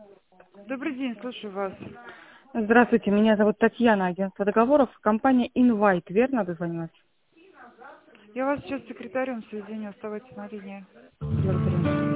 Добрый день, слушаю вас. Здравствуйте, меня зовут Татьяна, агентство договоров, компания Invite, верно дозвонилась? Я вас сейчас с секретарем соединю, оставайтесь на линии. Благодарю.